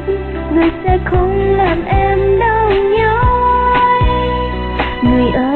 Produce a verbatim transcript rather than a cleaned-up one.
người sẽ không làm em đau nhói. Người ơi